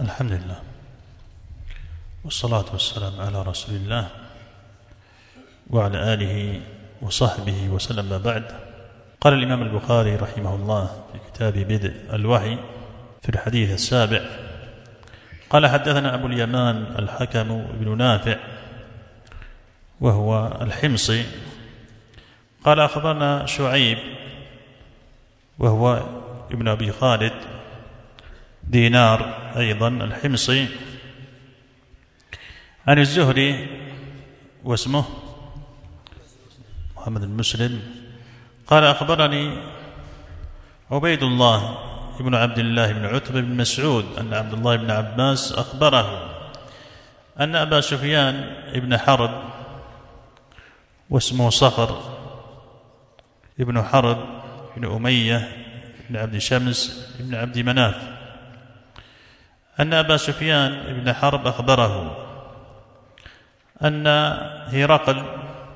الحمد لله والصلاة والسلام على رسول الله وعلى آله وصحبه وسلم. ما بعد، قال الإمام البخاري رحمه الله في كتاب بدء الوحي في الحديث السابع: قال حدثنا أبو اليمان الحكم بن نافع وهو الحمصي قال أخبرنا شعيب وهو ابن أبي خالد دينار أيضا الحمصي عن الزهري واسمه محمد بن مسلم قال أخبرني عبيد الله ابن عبد الله بن عتبة بن مسعود أن عبد الله بن عباس أخبره أن أبا سفيان ابن حرب واسمه صخر ابن حرب ابن أمية ابن عبد شمس ابن عبد مناف أن أبا سفيان ابن حرب أخبره أن هرقل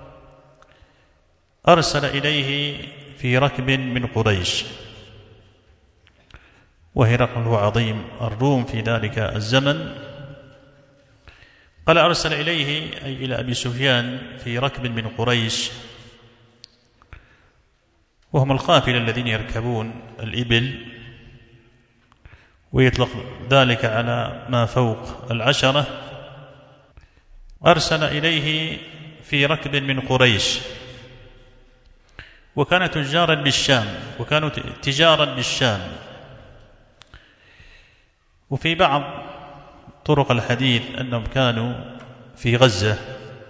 أرسل إليه في ركب من قريش، وهرقل هو عظيم الروم في ذلك الزمن. قال أرسل إليه أي إلى أبي سفيان في ركب من قريش، وهم القافلة الذين يركبون الإبل، ويطلق ذلك على ما فوق 10. أرسل إليه في ركب من قريش، وكانوا تجارا بالشام. وفي بعض طرق الحديث أنهم كانوا في غزة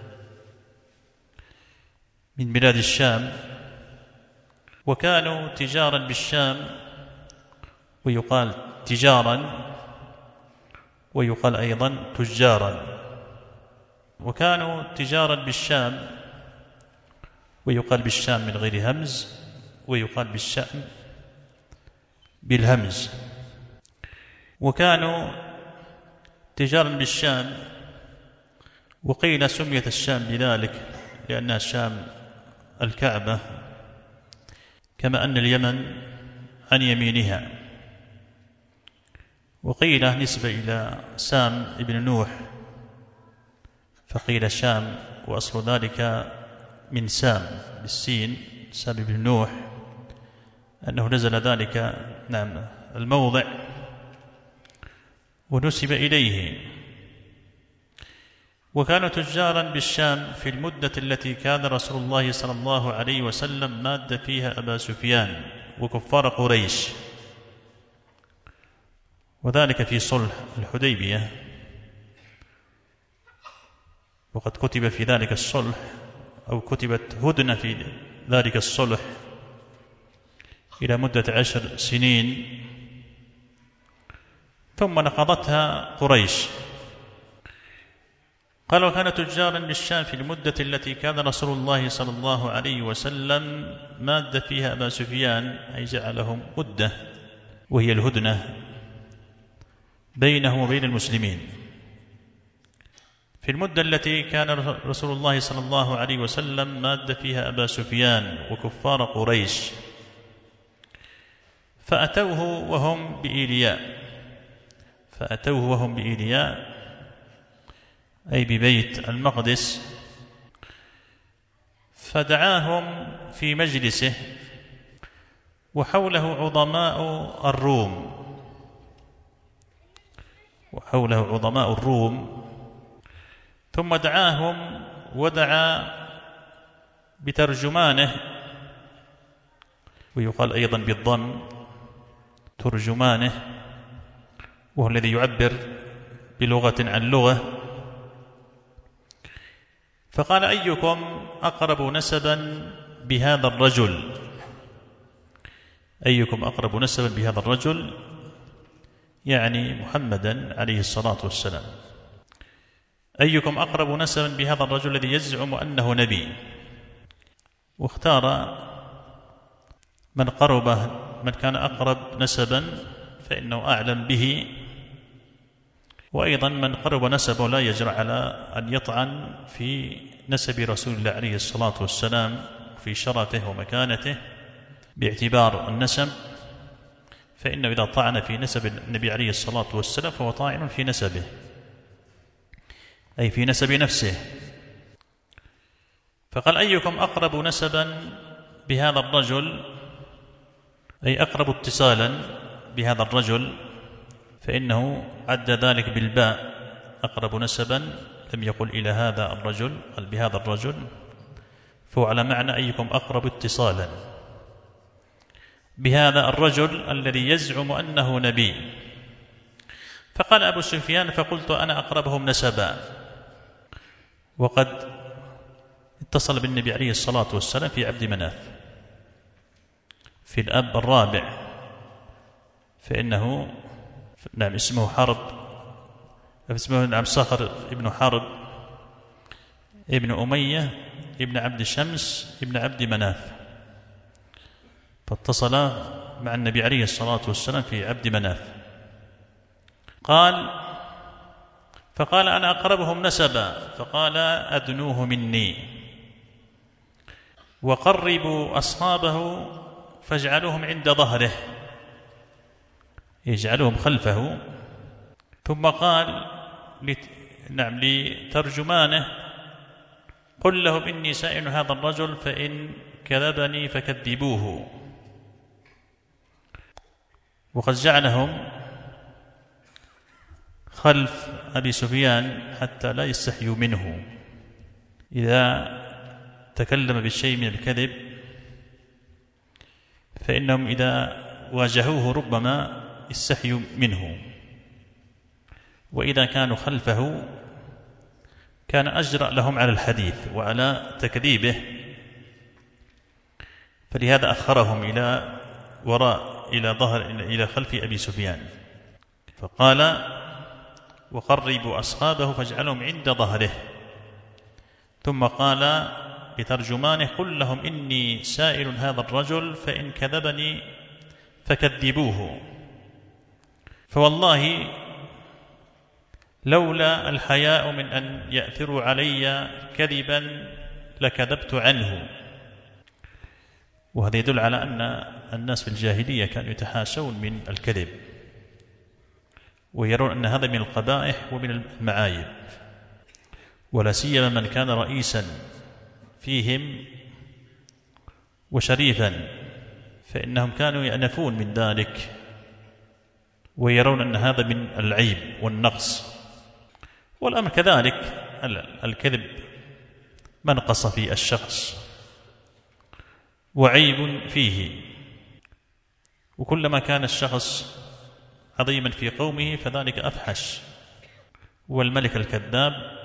من بلاد الشام، وكانوا تجارا بالشام، ويقال تجارا ويقال أيضا تجارا، وكانوا تجارا بالشام ويقال بالشام من غير همز، ويقال بالشام بالهمز. وكانوا تجارا بالشام، وقيل سميت الشام بذلك لأنها شام الكعبة، كما أن اليمن عن يمينها. وقيل نسبة إلى سام ابن نوح، فقيل شام، وأصل ذلك من سام بالسين، سام ابن نوح، أنه نزل ذلك الموضع ونسب إليه. وكانوا تجارا بالشام في المدة التي كان رسول الله صلى الله عليه وسلم ماد فيها أبا سفيان وكفار قريش، وذلك في صلح الحديبية. وقد كتب في ذلك الصلح، أو كتبت هدنة في ذلك الصلح إلى مدة 10 سنين، ثم نقضتها قريش. قال: وكان تجارا بالشام في المدة التي كان رسول الله صلى الله عليه وسلم ماد فيها أبا سفيان، أي جعلهم مدة، وهي الهدنة بينه وبين المسلمين، في المدة التي كان رسول الله صلى الله عليه وسلم ماد فيها أبا سفيان وكفار قريش. فأتوه وهم بإيلياء أي ببيت المقدس، فدعاهم في مجلسه، وحوله عظماء الروم، ثم دعاهم ودعا بترجمانه، ويقال أيضا بالضم ترجمانه، وهو الذي يعبر بلغة عن لغة. فقال: أيكم أقرب نسبا بهذا الرجل، يعني محمدا عليه الصلاة والسلام. أيكم أقرب نسبا بهذا الرجل الذي يزعم أنه نبي؟ واختار من كان أقرب نسبا فإنه أعلم به، وأيضا من قرب نسبه لا يجرأ على أن يطعن في نسب رسول الله عليه الصلاة والسلام في شرفه ومكانته باعتبار النسب، فإنه إذا طعن في نسب النبي عليه الصلاة والسلام فهو طاعن في نسبه، أي في نسب نفسه. فقال: أيكم أقرب نسبا بهذا الرجل، أي أقرب اتصالا بهذا الرجل، فإنه عد ذلك بالباء، أقرب نسبا، لم يقل إلى هذا الرجل، قال بهذا الرجل، فهو على معنى أيكم أقرب اتصالا بهذا الرجل الذي يزعم أنه نبي. فقال أبو سفيان: فقلت أنا أقربهم نسبا، وقد اتصل بالنبي عليه الصلاة والسلام في عبد مناف في الأب الرابع، فإنه نعم اسمه حرب، اسمه نعم صخر ابن حرب ابن أمية ابن عبد شمس ابن عبد مناف، فاتصل مع النبي عليه الصلاة والسلام في عبد مناف. فقال أنا أقربهم نسبا، فقال: أدنوه مني وقربوا أصحابه فاجعلوهم عند ظهره، يجعلهم خلفه. ثم قال لترجمانه: قل لهم إني سائل هذا الرجل فإن كذبني فكذبوه. وقد جعلهم خلف أبي سفيان حتى لا يستحيوا منه، إذا تكلم بالشيء من الكذب فإنهم إذا واجهوه ربما استحيوا منه، وإذا كانوا خلفه كان أجرأ لهم على الحديث وعلى تكذيبه، فلهذا أخرهم إلى وراء إلى خلف أبي سفيان. فقال: وقربوا أصحابه فاجعلهم عند ظهره. ثم قال لترجمانه: قل لهم إني سائل هذا الرجل فإن كذبني فكذبوه، فوالله لولا الحياء من أن يأثروا علي كذبا لكذبت عنه. وهذا يدل على أن الناس في الجاهلية كانوا يتحاشون من الكذب، ويرون أن هذا من القبائح ومن المعايب، ولا سيما من كان رئيسا فيهم وشريفا، فإنهم كانوا يأنفون من ذلك ويرون أن هذا من العيب والنقص. والأمر كذلك، الكذب منقص في الشخص وعيب فيه، وكلما كان الشخص عظيما في قومه فذلك أفحش، والملك الكذاب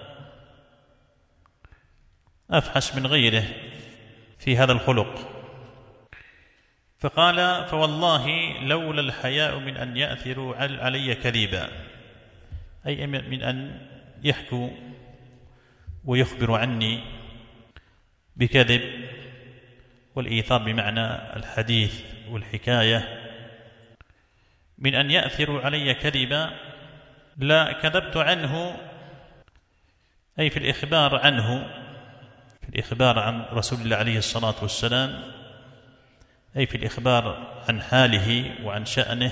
أفحش من غيره في هذا الخلق. فقال: فوالله لولا الحياء من أن يأثروا علي كذبا، أي من أن يحكوا ويخبروا عني بكذب، والإيثار بمعنى الحديث والحكاية، من أن يأثروا علي كذبا لا كذبت عنه، أي في الإخبار عنه، في الإخبار عن رسول الله عليه الصلاة والسلام، أي في الإخبار عن حاله وعن شأنه،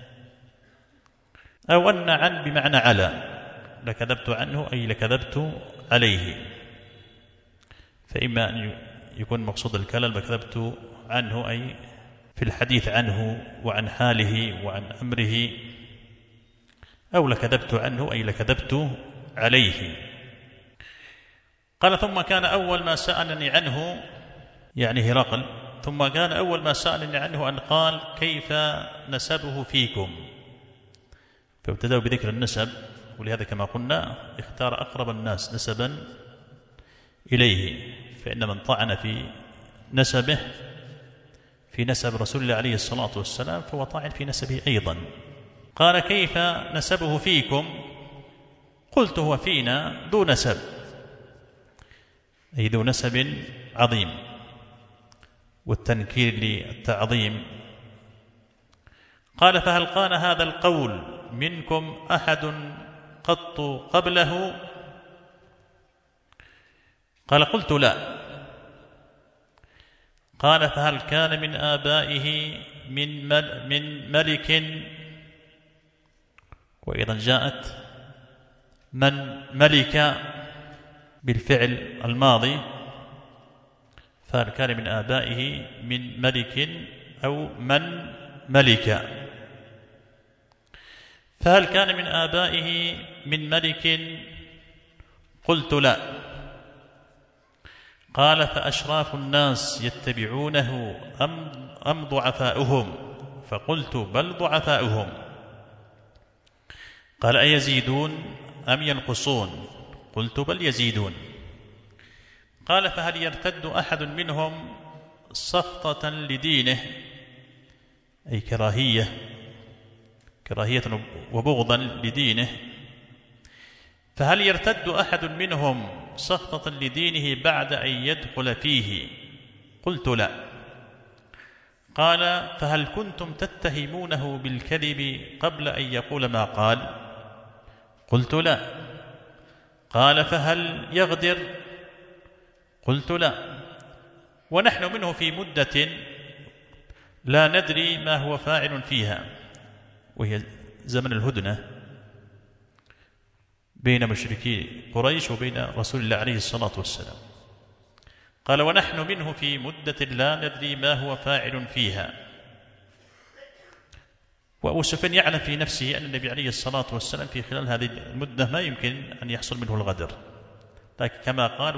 أو أن عن بمعنى على، لكذبت عنه أي لكذبت عليه، فإما أن يكون مقصود الكلام لكذبت عنه أي في الحديث عنه وعن حاله وعن أمره، أو لكذبت عنه أي لكذبت عليه. قال: ثم كان أول ما سألني عنه، يعني هرقل، ثم كان أول ما سألني عنه أن قال: كيف نسبه فيكم؟ فابتدأوا بذكر النسب، ولهذا كما قلنا اختار أقرب الناس نسبا إليه، فإن من طعن في نسبه في نسب رسول الله عليه الصلاة والسلام فهو طاعن في نسبه أيضا. قال: كيف نسبه فيكم؟ قلت: هو فينا ذو نسب، أي ذو نسب عظيم، والتنكير للتعظيم. قال: فهل قال هذا القول منكم أحد قط قبله؟ قال: قلت: لا. قال: فهل كان من آبائه من ملك، وأيضا جاءت من ملك بالفعل الماضي، فهل كان من آبائه من ملك أو من ملك؟ فهل كان من آبائه من ملك؟ قلت لا. قال فأشراف الناس يتبعونه أم ضعفاؤهم؟ فقلت بل ضعفاؤهم. قال أيزيدون أم ينقصون؟ قلت بل يزيدون. قال فهل يرتد أحد منهم سخطة لدينه، أي كراهية وبغضا لدينه، فهل يرتد أحد منهم سخطة لدينه بعد أن يدخل فيه؟ قلت لا. قال فهل كنتم تتهمونه بالكذب قبل أن يقول ما قال؟ قلت لا. قال فهل يغدر؟ قلت لا. ونحن منه في مدة لا ندري ما هو فاعل فيها، وهي زمن الهدنة بين مشركي قريش وبين رسول الله عليه الصلاة والسلام. قال ونحن منه في مدة لا ندري ما هو فاعل فيها. وأبو سفيان يعلم في نفسه أن النبي عليه الصلاة والسلام في خلال هذه المدة ما يمكن أن يحصل منه الغدر، لكن كما قال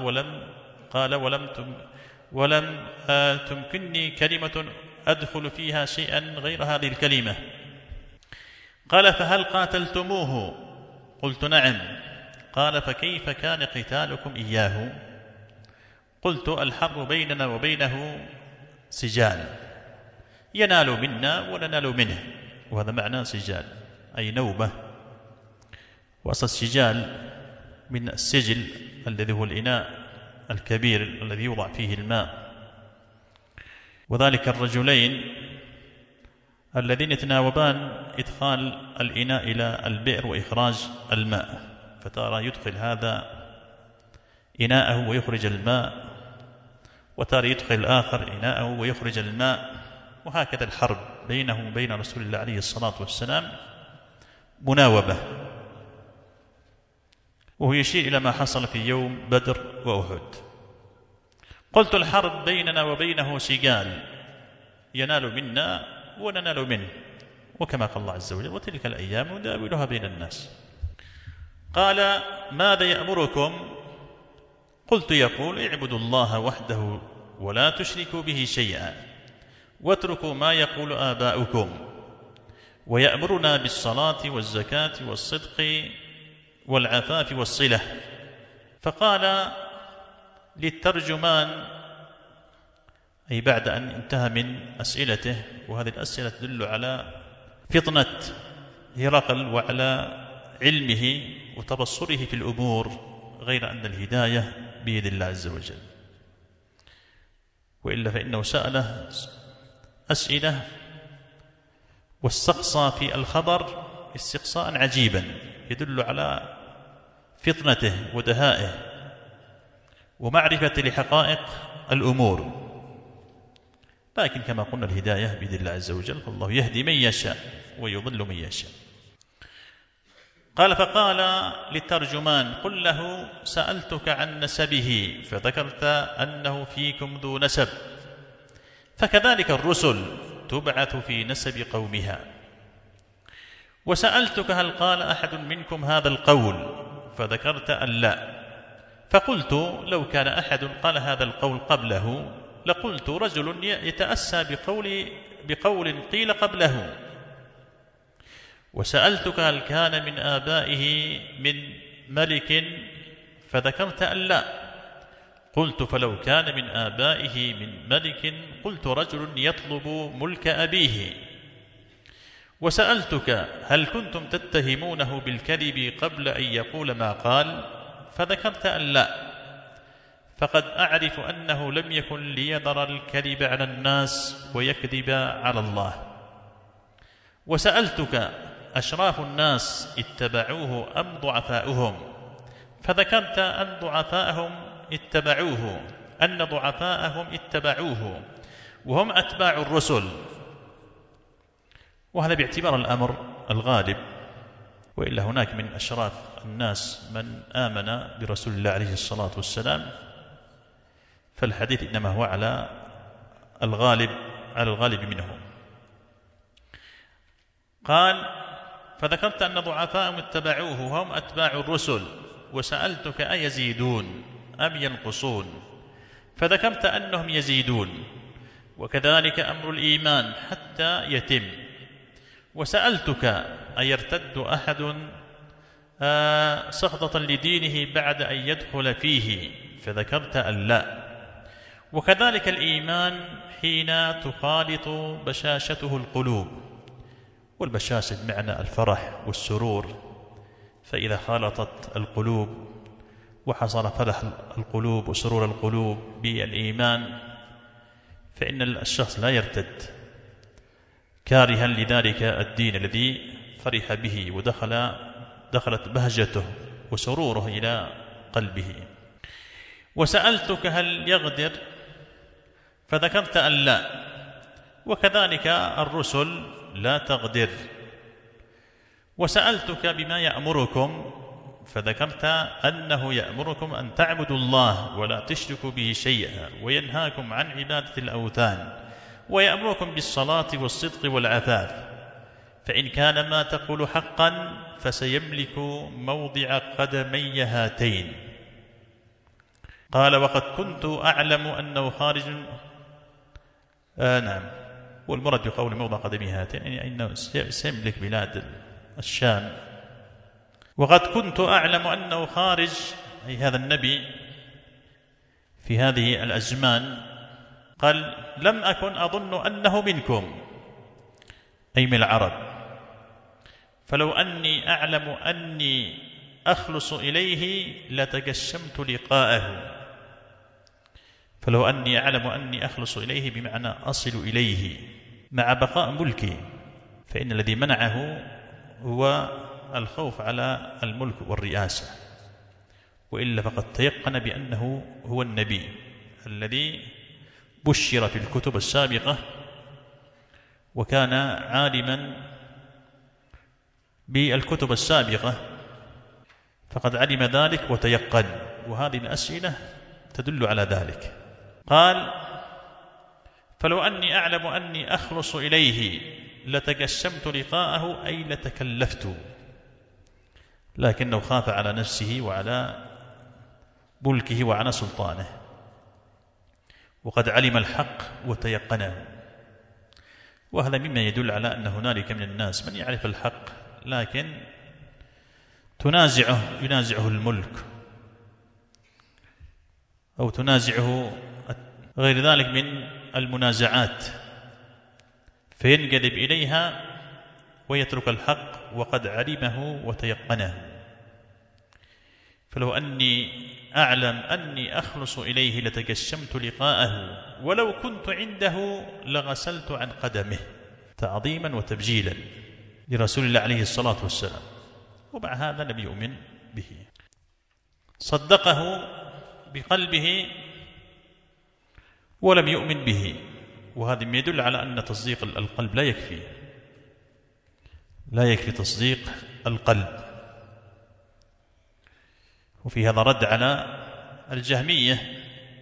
ولم تمكنني كلمة أدخل فيها شيئا غير هذه الكلمة. قال فهل قاتلتموه؟ قلت نعم. قال فكيف كان قتالكم إياه؟ قلت الحرب بيننا وبينه سجال، ينال منا وننال منه، وهذا معنى سجال أي نوبة. وأصل السجال من السجل الذي هو الإناء الكبير الذي يوضع فيه الماء، وذلك الرجلين الذين يتناوبان إدخال الإناء إلى البئر وإخراج الماء، فترى يدخل هذا إناءه ويخرج الماء، وترى يدخل الآخر إناءه ويخرج الماء، وهكذا الحرب بينه وبين رسول الله عليه الصلاة والسلام مناوبة. وهو يشير إلى ما حصل في يوم بدر وأحد. قلت الحرب بيننا وبينه سجال، ينال منا وننال منه، وكما قال الله عز وجل وتلك الأيام نداولها بين الناس. قال ماذا يأمركم؟ قلت يقول اعبدوا الله وحده ولا تشركوا به شيئا واتركوا ما يقول آباؤكم، ويأمرنا بالصلاة والزكاة والصدق والعفاف والصلة. فقال للترجمان، أي بعد أن انتهى من أسئلته، وهذه الأسئلة تدل على فطنة هرقل وعلى علمه وتبصره في الأمور، غير أن الهداية بيد الله عز وجل، وإلا فإنه سأله أسئلة واستقصى في الخبر استقصاء عجيبا يدل على فطنته ودهائه ومعرفة لحقائق الأمور. لكن كما قلنا الهداية بيد الله عز وجل، فالله يهدي من يشاء ويضل من يشاء. قال فقال للترجمان قل له سألتك عن نسبه فذكرت أنه فيكم ذو نسب، فكذلك الرسل تبعث في نسب قومها. وسألتك هل قال أحد منكم هذا القول فذكرت أن لا، فقلت لو كان أحد قال هذا القول قبله لقلت رجل يتأسى بقول قيل قبله. وسألتك هل كان من آبائه من ملك فذكرت أن لا، قلت فلو كان من آبائه من ملك قلت رجل يطلب ملك أبيه. وسألتك هل كنتم تتهمونه بالكذب قبل أن يقول ما قال فذكرت أن لا، فقد أعرف أنه لم يكن ليذر الكذب على الناس ويكذب على الله. وسألتك أشراف الناس اتبعوه أم ضعفاؤهم، فذكرت أن ضعفاءهم اتبعوه وهم أتباع الرسل، وهذا باعتبار الأمر الغالب، وإلا هناك من أشراف الناس من آمن برسول الله عليه الصلاة والسلام، فالحديث إنما هو على الغالب منهم. قال: فذكرت أن ضعفاءهم اتبعوه وهم أتباع الرسل، وسألتك أيزيدون أم ينقصون؟ فذكرت أنهم يزيدون، وكذلك أمر الإيمان حتى يتم. وسألتك أيرتد أحد سخطة لدينه بعد أن يدخل فيه؟ فذكرت أن لا. وكذلك الإيمان حين تخالط بشاشته القلوب، والبشاشة بمعنى الفرح والسرور، فإذا خالطت القلوب وحصل فرح القلوب وسرور القلوب بالإيمان فإن الشخص لا يرتد كارها لذلك الدين الذي فرح به ودخلت بهجته وسروره إلى قلبه. وسألتك هل يغدر؟ فذكرت أن لا. وكذلك الرسل لا تغدر. وسألتك بما يأمركم؟ فذكرت أنه يأمركم أن تعبدوا الله ولا تشركوا به شيئا، وينهاكم عن عبادة الأوثان، ويأمركم بالصلاة والصدق والعفاف، فإن كان ما تقول حقا فسيملك موضع قدمي هاتين. قال: وقد كنت أعلم أنه خارج نعم، والمراد بقول موضع قدمي هاتين يعني أنه سيملك بلاد الشام. وقد كنت أعلم أنه خارج، أي هذا النبي، في هذه الأزمان. قال: لم أكن أظن أنه منكم، أي من العرب، فلو أني أعلم أني أخلص إليه لتجشمت لقاءه. فلو أني أعلم أني أخلص إليه بمعنى أصل إليه مع بقاء ملكي، فإن الذي منعه هو الخوف على الملك والرئاسة، وإلا فقد تيقن بأنه هو النبي الذي بشر في الكتب السابقة، وكان عالما بالكتب السابقة فقد علم ذلك وتيقن، وهذه الأسئلة تدل على ذلك. قال: فلو أني أعلم أني أخلص إليه لتجشمت لقاءه، أي لتكلفت، لكنه خاف على نفسه وعلى ملكه وعلى سلطانه، وقد علم الحق وتيقنه. وهذا مما يدل على أن هنالك من الناس من يعرف الحق لكن ينازعه الملك أو تنازعه غير ذلك من المنازعات، فينقلب إليها ويترك الحق وقد علمه وتيقنه. فلو أني أعلم أني أخلص إليه لتجشمت لقاءه، ولو كنت عنده لغسلت عن قدمه، تعظيما وتبجيلا لرسول الله عليه الصلاة والسلام. ومع هذا لم يؤمن به، صدقه بقلبه ولم يؤمن به. وهذا يدل على أن تصديق القلب لا يكفي تصديق القلب. وفي هذا رد على الجهمية،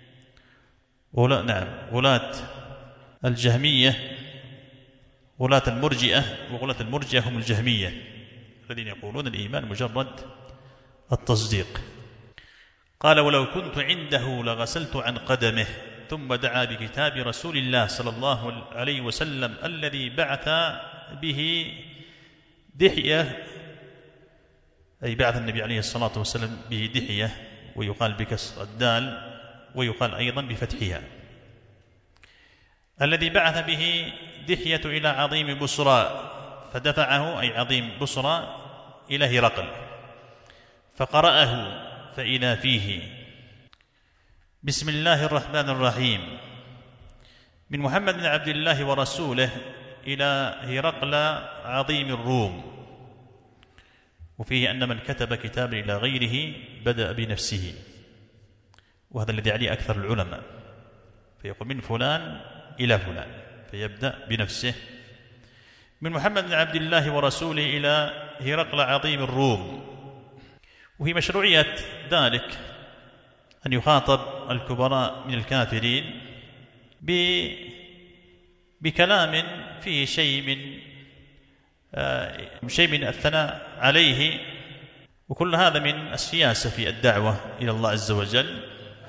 ولاة الجهمية، ولاة المرجئة، وولاة المرجئة هم الجهمية الذين يقولون الإيمان مجرد التصديق. قال: ولو كنت عنده لغسلت عن قدمه. ثم دعا بكتاب رسول الله صلى الله عليه وسلم الذي بعث به دحية، أي بعث النبي عليه الصلاة والسلام به دحية، ويقال بكسر الدال ويقال أيضا بفتحها، الذي بعث به دحية إلى عظيم بصرى، فدفعه أي عظيم بصرى إلى هرقل، فقرأه فإذا فيه: بسم الله الرحمن الرحيم، من محمد بن عبد الله ورسوله إلى هرقل عظيم الروم. وفيه أن من كتب كتابا إلى غيره بدأ بنفسه، وهذا الذي عليه أكثر العلماء، فيقول من فلان إلى فلان، فيبدأ بنفسه. من محمد بن عبد الله ورسوله إلى هرقل عظيم الروم. وهي مشروعية ذلك أن يخاطب الكبراء من الكافرين بكلام فيه شيء من الثناء عليه، وكل هذا من السياسة في الدعوة إلى الله عز وجل،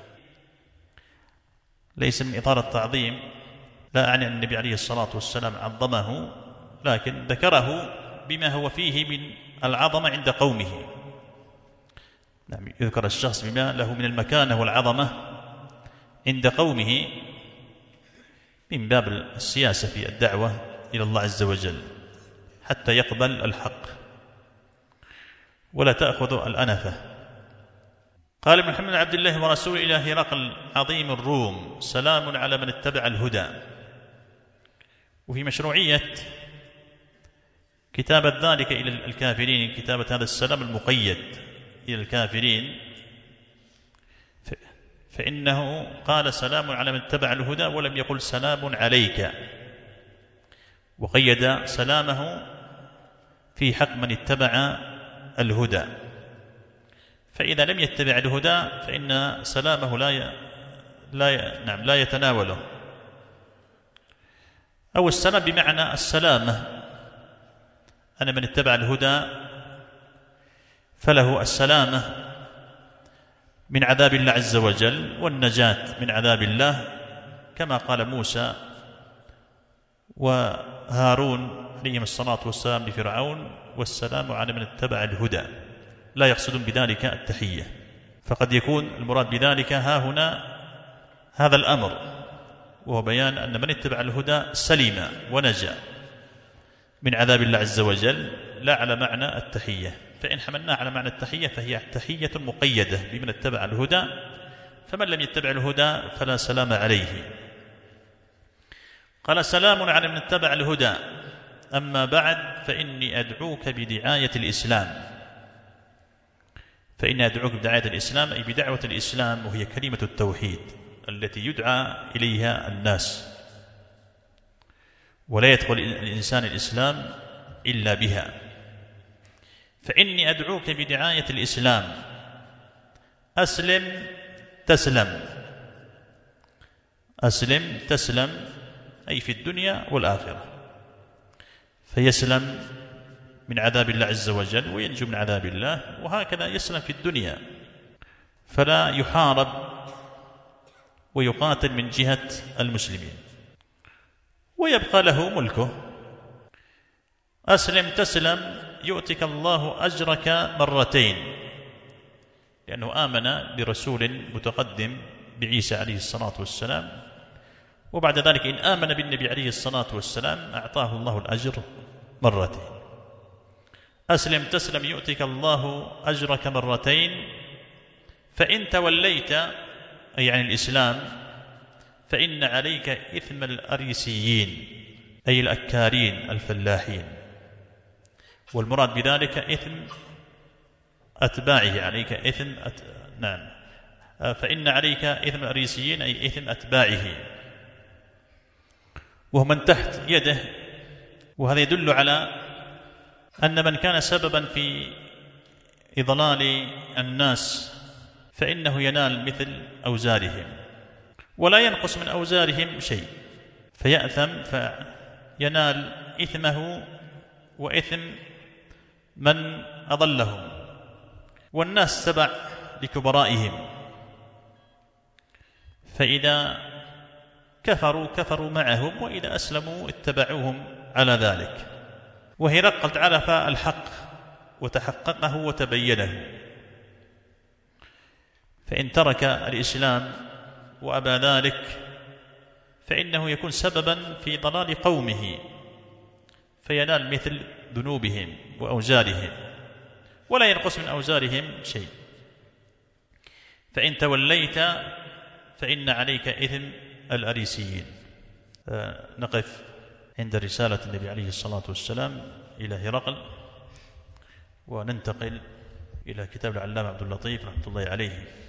ليس من إطار التعظيم. لا أعني أن النبي عليه الصلاة والسلام عظمه، لكن ذكره بما هو فيه من العظمة عند قومه. نعم، يذكر الشخص بما له من المكانة والعظمة عند قومه من باب السياسة في الدعوة إلى الله عز وجل، حتى يقبل الحق ولا تأخذ الأنفة. قال محمد بن عبد الله ورسوله إلى هرقل عظيم الروم: سلام على من اتبع الهدى. وفي مشروعية كتابة ذلك إلى الكافرين، كتابة هذا السلام المقيد إلى الكافرين، فإنه قال سلام على من اتبع الهدى ولم يقل سلام عليك، وقيد سلامه في حق من اتبع الهدى. فإذا لم يتبع الهدى فإن سلامه لا يتناوله. أو السلام بمعنى السلامة، أن من اتبع الهدى فله السلامة من عذاب الله عز وجل والنجاة من عذاب الله، كما قال موسى وهارون عليهم الصلاة والسلام لفرعون: والسلام على من اتبع الهدى. لا يقصدون بذلك التحية، فقد يكون المراد بذلك ها هنا هذا الأمر، وهو بيان أن من اتبع الهدى سلم ونجا من عذاب الله عز وجل، لا على معنى التحية. فإن حملناه على معنى التحية فهي تحية مقيدة بمن اتبع الهدى، فمن لم يتبع الهدى فلا سلام عليه. قال: سلام على من اتبع الهدى، أما بعد فإني أدعوك بدعاية الإسلام. فإني أدعوك بدعاية الإسلام، أي بدعوة الإسلام، وهي كلمة التوحيد التي يدعى إليها الناس، ولا يدخل الإنسان الإسلام إلا بها. فإني أدعوك بدعاية الإسلام، أسلم تسلم. أسلم تسلم، أي في الدنيا والآخرة، فيسلم من عذاب الله عز وجل وينجو من عذاب الله، وهكذا يسلم في الدنيا، فلا يحارب ويقاتل من جهة المسلمين، ويبقى له ملكه. أسلم تسلم، يؤتك الله أجرك مرتين، لأنه آمن برسول متقدم بعيسى عليه الصلاة والسلام، وبعد ذلك إن آمن بالنبي عليه الصلاة والسلام أعطاه الله الأجر مرتين. أسلم تسلم، يؤتك الله أجرك مرتين، فإن توليت، أي عن الإسلام، فإن عليك إثم الأريسيين، أي الأكارين الفلاحين، والمراد بذلك إثم أتباعه، عليك إثم نعم، فإن عليك إثم الأريسيين أي إثم أتباعه، وهو من تحت يده. وهذا يدل على أن من كان سببا في إضلال الناس فإنه ينال مثل أوزارهم، ولا ينقص من أوزارهم شيء، فيأثم فينال إثمه وإثم من أضلهم. والناس تبع لكبرائهم، فإذا كفروا معهم، وإذا أسلموا اتبعوهم على ذلك. وهرقل عرف الحق وتحققه وتبينه، فإن ترك الإسلام وأبى ذلك فإنه يكون سببا في ضلال قومه، فينال مثل ذنوبهم وأوزارهم، ولا ينقص من أوزارهم شيء. فإن توليت فإن عليك إثم الأريسيين. نقف عند رسالة النبي عليه الصلاة والسلام إلى هرقل، وننتقل إلى كتاب العلامة عبد اللطيف رحمة الله عليه.